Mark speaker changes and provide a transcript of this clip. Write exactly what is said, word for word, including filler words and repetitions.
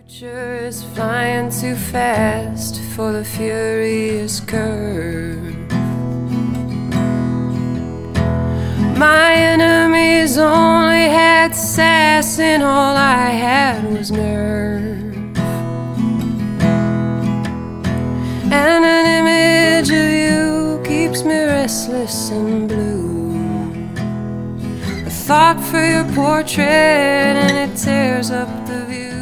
Speaker 1: future is flying too fast for the furious curve. My enemies only had sass, and all I had was nerve. And an image of you keeps me restless and blue. A thought for your portrait, and it tears up the view.